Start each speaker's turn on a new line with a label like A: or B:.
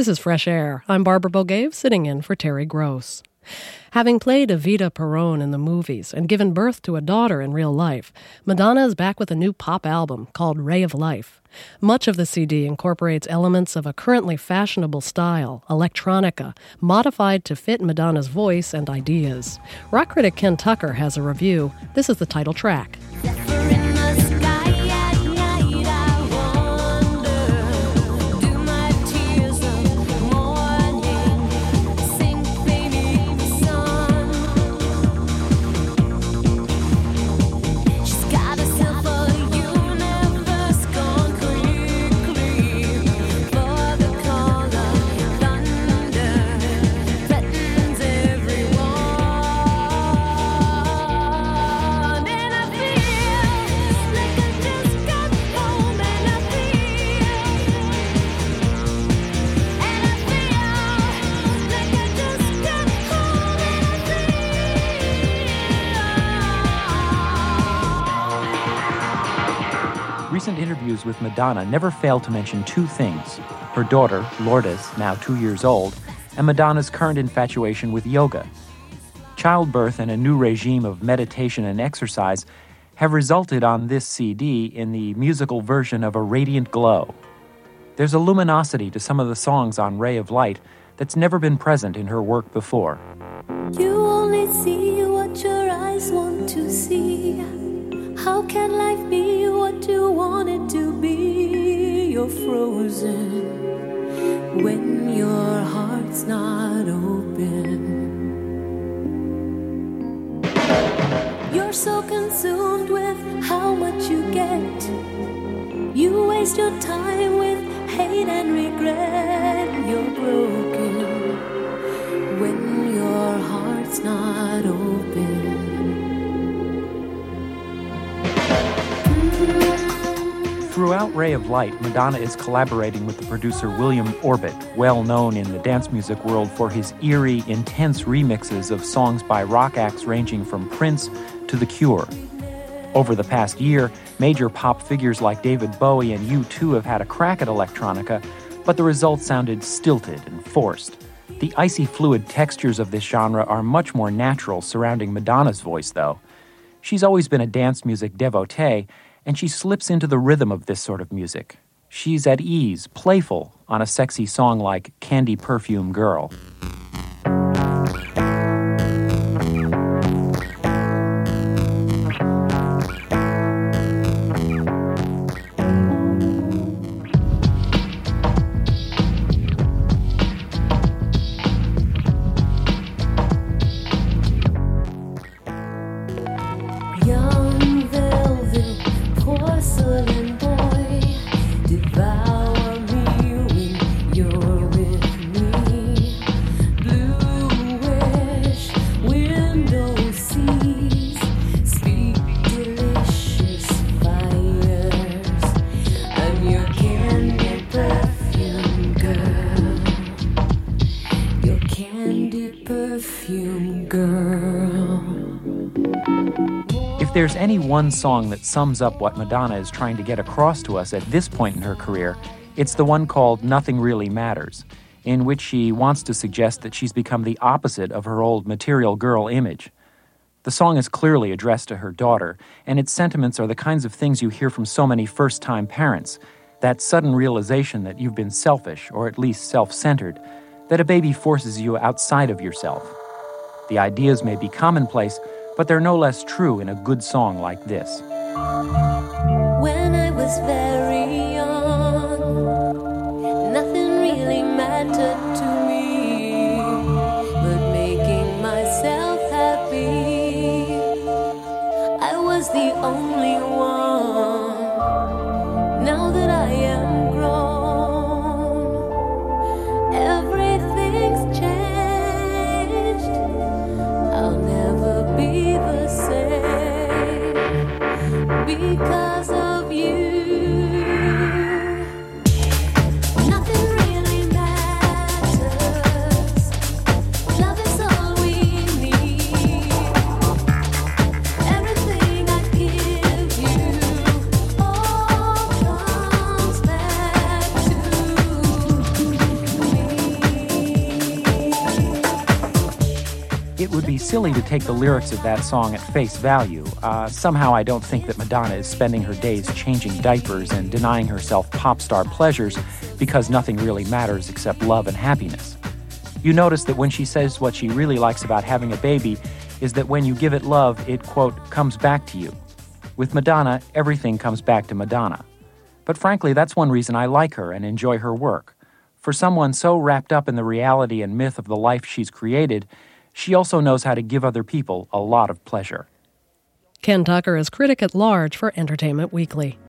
A: This is Fresh Air. I'm Barbara Bogaev, sitting in for Terry Gross. Having played Evita Peron in the movies and given birth to a daughter in real life, Madonna is back with a new pop album called Ray of Life. Much of the CD incorporates elements of a currently fashionable style, electronica, modified to fit Madonna's voice and ideas. Rock critic Ken Tucker has a review. This is the title track.
B: Recent interviews with Madonna never fail to mention two things: her daughter, Lourdes, now 2 years old, and Madonna's current infatuation with yoga. Childbirth and a new regime of meditation and exercise have resulted on this CD in the musical version of a radiant glow. There's a luminosity to some of the songs on Ray of Light that's never been present in her work before.
C: You only see what your eyes want to see. How can life be what you want it to be? You're frozen when your heart's not open. You're so consumed with how much you get. You waste your time with hate and regret. You're broken when your heart's not open.
B: Throughout Ray of Light, Madonna is collaborating with the producer William Orbit, well known in the dance music world for his eerie, intense remixes of songs by rock acts ranging from Prince to The Cure. Over the past year, major pop figures like David Bowie and U2 have had a crack at electronica, but the results sounded stilted and forced. The icy fluid textures of this genre are much more natural surrounding Madonna's voice, though. She's always been a dance music devotee, and she slips into the rhythm of this sort of music. She's at ease, playful, on a sexy song like Candy Perfume Girl. If there's any one song that sums up what Madonna is trying to get across to us at this point in her career, it's the one called Nothing Really Matters, in which she wants to suggest that she's become the opposite of her old material girl image. The song is clearly addressed to her daughter, and its sentiments are the kinds of things you hear from so many first-time parents, that sudden realization that you've been selfish, or at least self-centered, that a baby forces you outside of yourself. The ideas may be commonplace, but they're no less true in a good song like this.
C: When I was very young, nothing really mattered to me but making myself happy. I was the only one. Now that I am grown, everything's changed. I'll never be the same because of you. Nothing really matters.
B: it would be silly to take the lyrics of that song at face value. Somehow I don't think that Madonna is spending her days changing diapers and denying herself pop star pleasures because nothing really matters except love and happiness. You notice that when she says what she really likes about having a baby is that when you give it love, it, quote, comes back to you. With Madonna, everything comes back to Madonna. But frankly, that's one reason I like her and enjoy her work. For someone so wrapped up in the reality and myth of the life she's created, she also knows how to give other people a lot of pleasure.
A: Ken Tucker is critic at large for Entertainment Weekly.